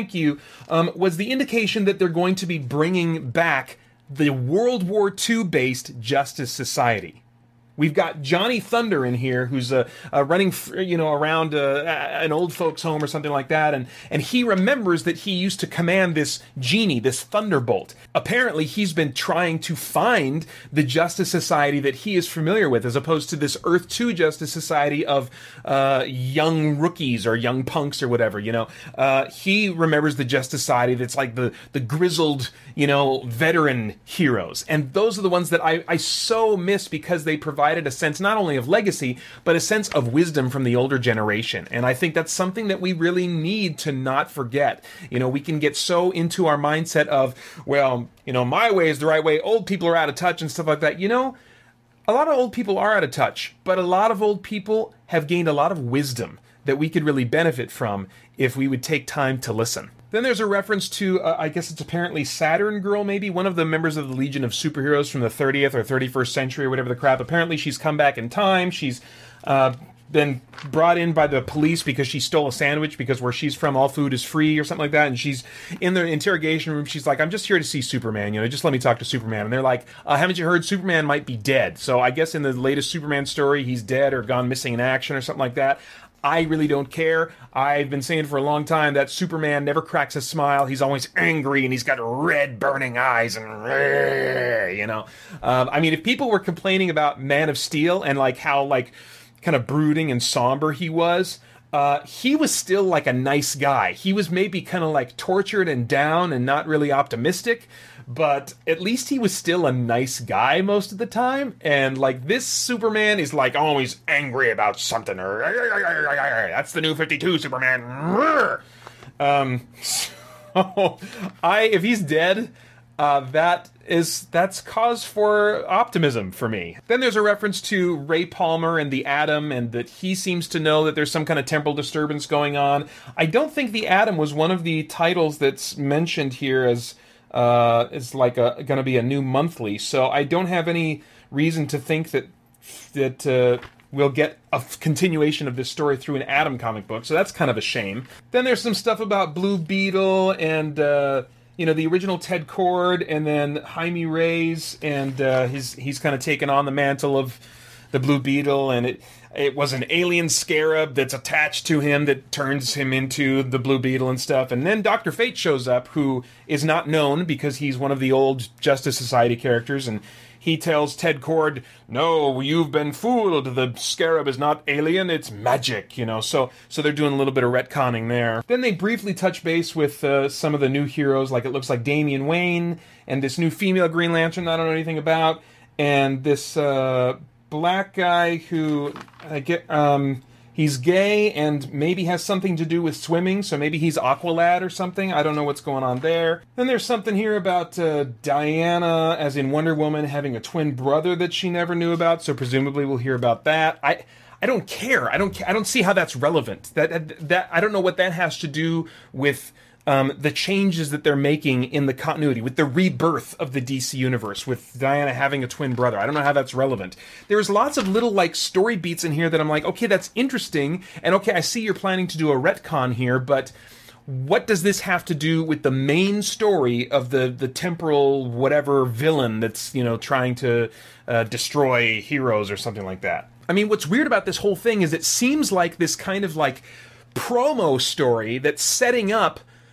was the indication that they're going to be bringing back the World War II-based Justice Society. We've got Johnny Thunder in here, who's running, around an old folks' home or something like that, and he remembers that he used to command this genie, this Thunderbolt. Apparently, he's been trying to find the Justice Society that he is familiar with, as opposed to this Earth 2 Justice Society of young rookies or young punks or whatever. He remembers the Justice Society that's like the grizzled, veteran heroes, and those are the ones that I so miss, because they provide a sense not only of legacy, but a sense of wisdom from the older generation. And I think that's something that we really need to not forget. We can get so into our mindset of, well, my way is the right way, old people are out of touch and stuff like that. A lot of old people are out of touch, but a lot of old people have gained a lot of wisdom that we could really benefit from if we would take time to listen. Then there's a reference to, I guess it's apparently Saturn Girl, maybe, one of the members of the Legion of Superheroes from the 30th or 31st century or whatever the crap. Apparently she's come back in time. She's been brought in by the police because she stole a sandwich, because where she's from all food is free or something like that. And she's in the interrogation room. She's like, I'm just here to see Superman, just let me talk to Superman. And they're like, haven't you heard Superman might be dead? So I guess in the latest Superman story, he's dead or gone missing in action or something like that. I really don't care. I've been saying for a long time that Superman never cracks a smile. He's always angry, and he's got red burning eyes, and I mean, if people were complaining about Man of Steel and like how like kind of brooding and somber he was still like a nice guy. He was maybe kind of like tortured and down and not really optimistic, but at least he was still a nice guy most of the time. And like this Superman is like always angry about something, or that's the new 52 Superman. If he's dead, that's cause for optimism for me. Then there's a reference to Ray Palmer and the Atom, and that he seems to know that there's some kind of temporal disturbance going on. I don't think the Atom was one of the titles that's mentioned here as like going to be a new monthly, so I don't have any reason to think that we'll get a continuation of this story through an Atom comic book, so that's kind of a shame. Then there's some stuff about Blue Beetle and the original Ted Kord, and then Jaime Reyes, and he's kind of taken on the mantle of the Blue Beetle, and it was an alien scarab that's attached to him that turns him into the Blue Beetle and stuff. And then Dr. Fate shows up, who is not known because he's one of the old Justice Society characters, and he tells Ted Kord, no, you've been fooled. The scarab is not alien, it's magic, So they're doing a little bit of retconning there. Then they briefly touch base with some of the new heroes, like it looks like Damian Wayne, and this new female Green Lantern I don't know anything about, and this black guy who he's gay and maybe has something to do with swimming, so maybe he's Aqualad or something. I don't know what's going on there. Then there's something here about Diana, as in Wonder Woman, having a twin brother that she never knew about, so presumably we'll hear about that. I don't care. I don't see how that's relevant. That I don't know what that has to do with the changes that they're making in the continuity, with the rebirth of the DC universe, with Diana having a twin brother. I don't know how that's relevant. There's lots of little like story beats in here that I'm like, okay, that's interesting, and okay, I see you're planning to do a retcon here, but what does this have to do with the main story of the temporal whatever villain that's trying to destroy heroes or something like that? I mean, what's weird about this whole thing is it seems like this kind of like promo story that's setting up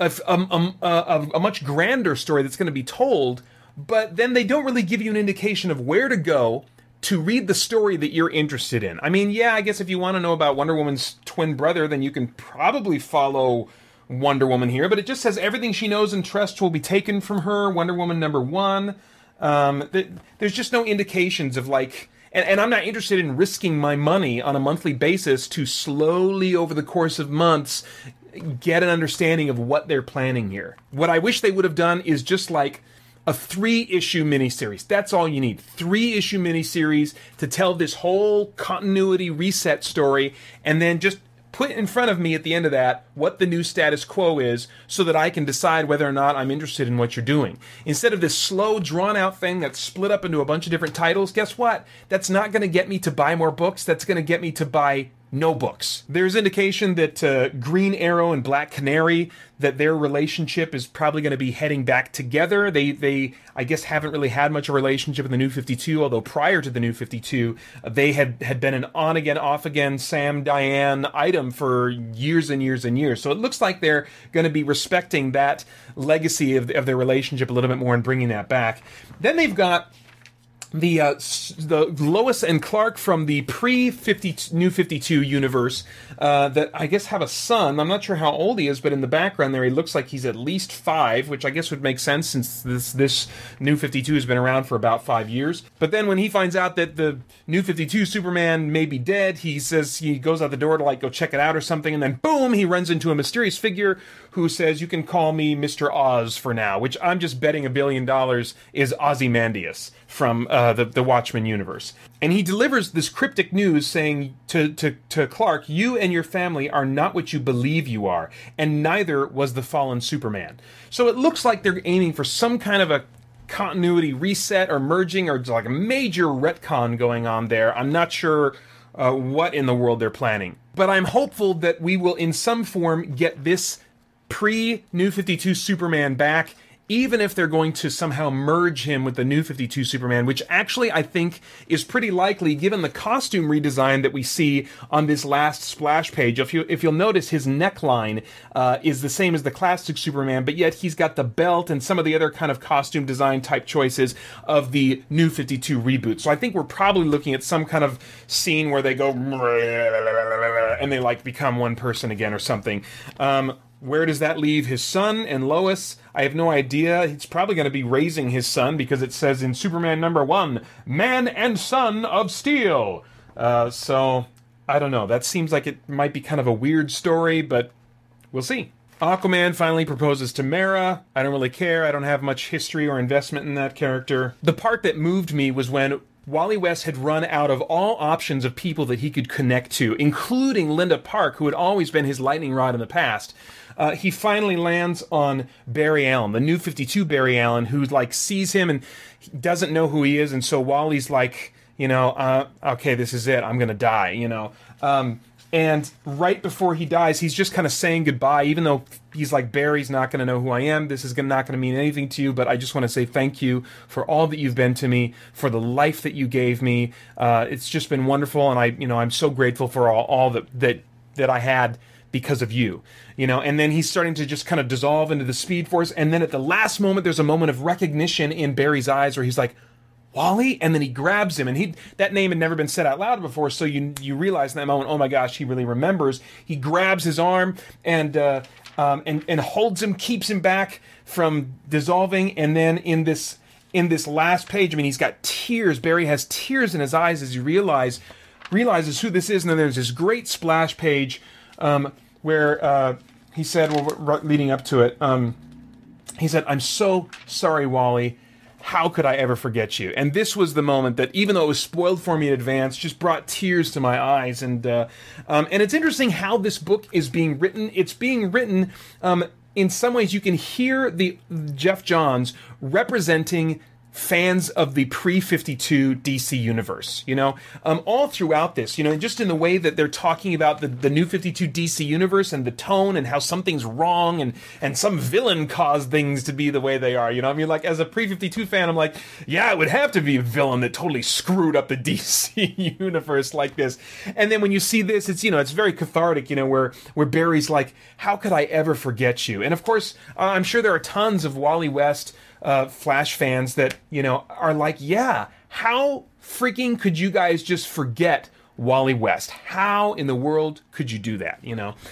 a much grander story that's going to be told, but then they don't really give you an indication of where to go to read the story that you're interested in. I mean, yeah, I guess if you want to know about Wonder Woman's twin brother, then you can probably follow Wonder Woman here, but it just says everything she knows and trusts will be taken from her, Wonder Woman #1. There's just no indications of like... And I'm not interested in risking my money on a monthly basis to slowly, over the course of months, get an understanding of what they're planning here. What I wish they would have done is just like a 3-issue miniseries. That's all you need. 3-issue miniseries to tell this whole continuity reset story, and then just put in front of me at the end of that what the new status quo is so that I can decide whether or not I'm interested in what you're doing. Instead of this slow, drawn-out thing that's split up into a bunch of different titles, guess what? That's not going to get me to buy more books. That's going to get me to buy no books. There's indication that Green Arrow and Black Canary, that their relationship is probably going to be heading back together. They I guess haven't really had much of a relationship in the New 52, although prior to the New 52, they had been an on-again, off-again Sam Diane item for years and years and years. So it looks like they're going to be respecting that legacy of their relationship a little bit more and bringing that back. Then they've got the Lois and Clark from the New 52 universe that I guess have a son. I'm not sure how old he is, but in the background there he looks like he's at least 5, which I guess would make sense since this New 52 has been around for about 5 years. But then when he finds out that the New 52 Superman may be dead, he says he goes out the door to like go check it out or something, and then boom, he runs into a mysterious figure who says, "You can call me Mr. Oz for now," which I'm just betting $1 billion is Ozymandias from the Watchmen universe. And he delivers this cryptic news saying to Clark, "You and your family are not what you believe you are, and neither was the fallen Superman." So it looks like they're aiming for some kind of a continuity reset or merging or like a major retcon going on there. I'm not sure what in the world they're planning. But I'm hopeful that we will in some form get this pre-New 52 Superman back, even if they're going to somehow merge him with the New 52 Superman, which actually I think is pretty likely given the costume redesign that we see on this last splash page. If you'll notice, his neckline is the same as the classic Superman, but yet he's got the belt and some of the other kind of costume design type choices of the New 52 reboot. So I think we're probably looking at some kind of scene where they go and they like become one person again or something. Where does that leave his son and Lois? I have no idea. He's probably going to be raising his son because it says in Superman #1, "Man and Son of Steel." So, I don't know. That seems like it might be kind of a weird story, but we'll see. Aquaman finally proposes to Mera. I don't really care. I don't have much history or investment in that character. The part that moved me was when Wally West had run out of all options of people that he could connect to, including Linda Park, who had always been his lightning rod in the past. He finally lands on Barry Allen, the New 52 Barry Allen, who like sees him and doesn't know who he is, and so Wally's like, okay, this is it, I'm gonna die, and right before he dies, he's just kind of saying goodbye, even though he's like, Barry's not going to know who I am, this is not going to mean anything to you, but I just want to say thank you for all that you've been to me, for the life that you gave me. It's just been wonderful, and I'm so grateful for all that I had because of you, and then he's starting to just kind of dissolve into the Speed Force, and then at the last moment, there's a moment of recognition in Barry's eyes where he's like, Wally? And then he grabs him, and that name had never been said out loud before, so you realize in that moment, oh my gosh, he really remembers. He grabs his arm and holds him, keeps him back from dissolving, and then in this last page, he's got tears. Barry has tears in his eyes as he realizes who this is, and then there's this great splash page where he said, leading up to it, he said, "I'm so sorry, Wally. How could I ever forget you?" And this was the moment that, even though it was spoiled for me in advance, just brought tears to my eyes. And it's interesting how this book is being written. It's being written, in some ways, you can hear the Jeff Johns representing fans of the pre-52 DC universe, all throughout this, just in the way that they're talking about the new 52 DC universe and the tone and how something's wrong and some villain caused things to be the way they are, like as a pre-52 fan, I'm like, yeah, it would have to be a villain that totally screwed up the DC universe like this. And then when you see this, it's, it's very cathartic, where Barry's like, how could I ever forget you? And of course, I'm sure there are tons of Wally West Flash fans that, are like, yeah, how freaking could you guys just forget Wally West? How in the world could you do that,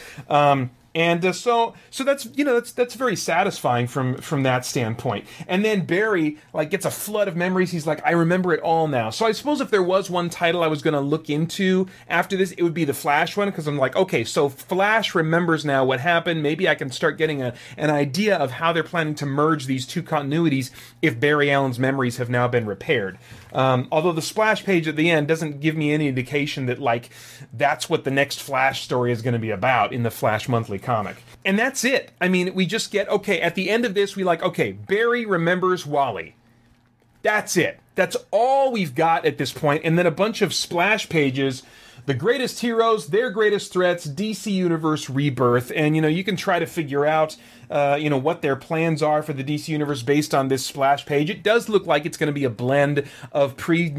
So that's that's very satisfying from that standpoint. And then Barry gets a flood of memories. He's like, I remember it all now. So I suppose if there was one title I was going to look into after this, it would be the Flash one, because I'm like, okay, so Flash remembers now what happened. Maybe I can start getting an idea of how they're planning to merge these two continuities if Barry Allen's memories have now been repaired. Although the splash page at the end doesn't give me any indication that that's what the next Flash story is going to be about in the Flash Monthly comic. And that's it. I mean, we just get, okay, at the end of this, okay, Barry remembers Wally. That's it. That's all we've got at this point. And then a bunch of splash pages, the greatest heroes, their greatest threats, DC Universe Rebirth. And, you can try to figure out, what their plans are for the DC Universe based on this splash page. It does look like it's going to be a blend of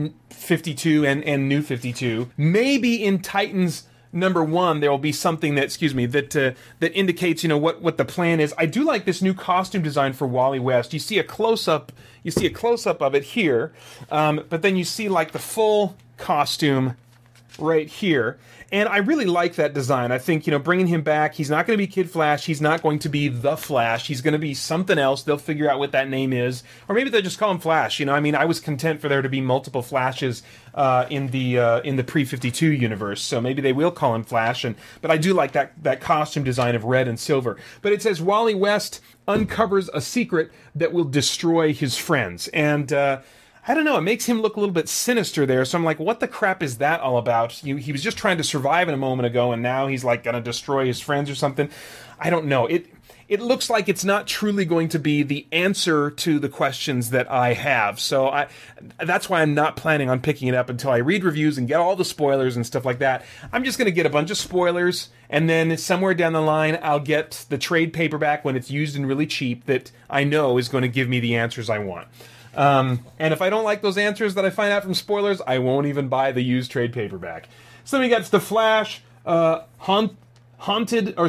pre-52 and new 52. Maybe in Titans #1 there will be something that indicates what the plan is. I do like this new costume design for Wally West. You see a close up of it here, but then you see the full costume right here. And I really like that design. I think, bringing him back, he's not going to be Kid Flash. He's not going to be the Flash. He's going to be something else. They'll figure out what that name is. Or maybe they'll just call him Flash. I was content for there to be multiple Flashes in the pre-52 universe. So maybe they will call him Flash. But I do like that costume design of red and silver. But it says Wally West uncovers a secret that will destroy his friends. And I don't know, it makes him look a little bit sinister there, so I'm like, what the crap is that all about? He was just trying to survive a moment ago, and now he's gonna destroy his friends or something. I don't know. It looks like it's not truly going to be the answer to the questions that I have, so that's why I'm not planning on picking it up until I read reviews and get all the spoilers and stuff like that. I'm just gonna get a bunch of spoilers, and then somewhere down the line, I'll get the trade paperback when it's used and really cheap that I know is going to give me the answers I want. And if I don't like those answers that I find out from spoilers, I won't even buy the used trade paperback. So then we got the Flash, hunted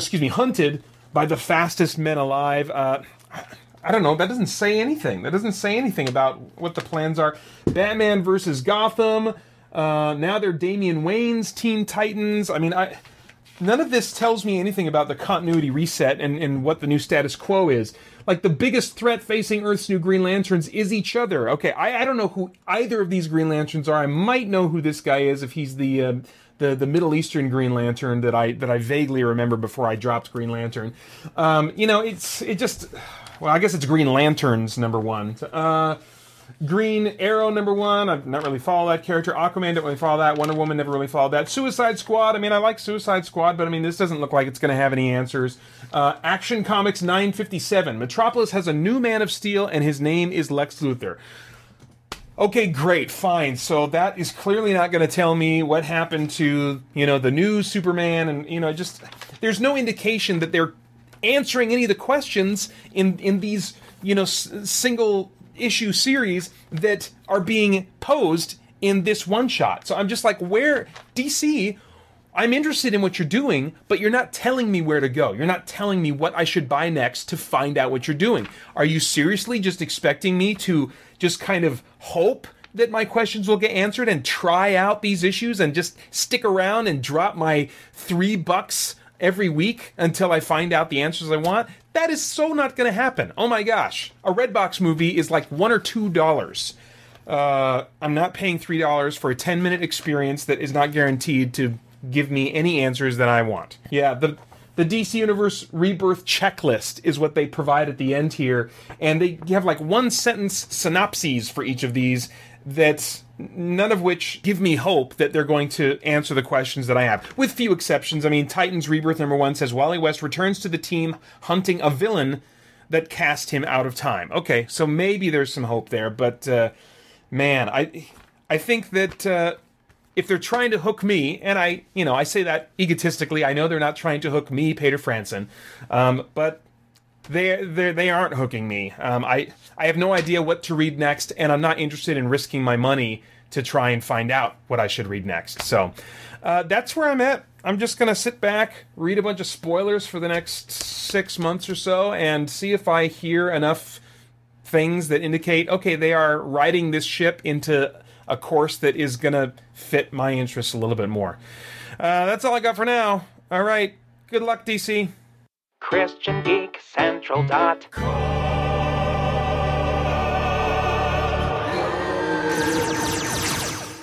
by the fastest men alive. I don't know, that doesn't say anything. That doesn't say anything about what the plans are. Batman versus Gotham. Now they're Damian Wayne's Teen Titans. None of this tells me anything about the continuity reset and what the new status quo is. The biggest threat facing Earth's new Green Lanterns is each other. Okay, I don't know who either of these Green Lanterns are. I might know who this guy is if he's the Middle Eastern Green Lantern that I vaguely remember before I dropped Green Lantern. I guess it's Green Lanterns #1. Green Arrow #1, I've not really followed that character. Aquaman didn't really follow that. Wonder Woman never really followed that. Suicide Squad, I like Suicide Squad, but this doesn't look like it's going to have any answers. Action Comics 957. Metropolis has a new Man of Steel, and his name is Lex Luthor. Okay, great, fine. So that is clearly not going to tell me what happened to, the new Superman, and, there's no indication that they're answering any of the questions in these, single issue series that are being posed in this one shot. So I'm just like, where DC, I'm interested in what you're doing, but you're not telling me where to go. You're not telling me what I should buy next to find out what you're doing. Are you seriously just expecting me to just kind of hope that my questions will get answered and try out these issues and just stick around and drop my $3 every week until I find out the answers I want? That is so not going to happen. Oh my gosh. A Redbox movie is $1 or $2. I'm not paying $3 for a 10-minute experience that is not guaranteed to give me any answers that I want. Yeah, the DC Universe Rebirth checklist is what they provide at the end here, and they have one-sentence synopses for each of these that none of which give me hope that they're going to answer the questions that I have, with few exceptions. Titans Rebirth #1 says Wally West returns to the team hunting a villain that cast him out of time. Okay, so maybe there's some hope there, but man, I think that if they're trying to hook me, and I say that egotistically, I know they're not trying to hook me, Peter Franson, but they aren't hooking me. I have no idea what to read next, and I'm not interested in risking my money to try and find out what I should read next. So that's where I'm at. I'm just going to sit back, read a bunch of spoilers for the next 6 months or so, and see if I hear enough things that indicate, okay, they are riding this ship into a course that is going to fit my interests a little bit more. That's all I got for now. All right. Good luck, DC. ChristianGeekCentral.com